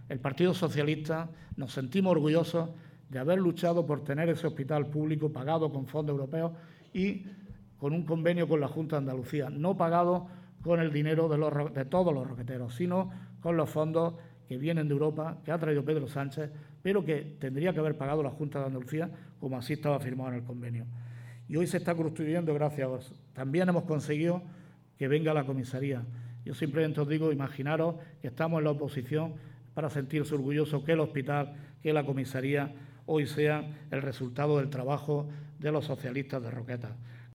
el Partido Socialista nos sentimos orgullosos de haber luchado por tener ese hospital público pagado con fondos europeos y con un convenio con la Junta de Andalucía, no pagado con el dinero de todos los roqueteros, sino con los fondos que vienen de Europa, que ha traído Pedro Sánchez, pero que tendría que haber pagado la Junta de Andalucía, como así estaba firmado en el convenio. Y hoy se está construyendo gracias a eso. También hemos conseguido que venga la comisaría. Yo simplemente os digo, imaginaros que estamos en la oposición para sentirse orgullosos que el hospital, que la comisaría hoy sea el resultado del trabajo de los socialistas de Roquetas.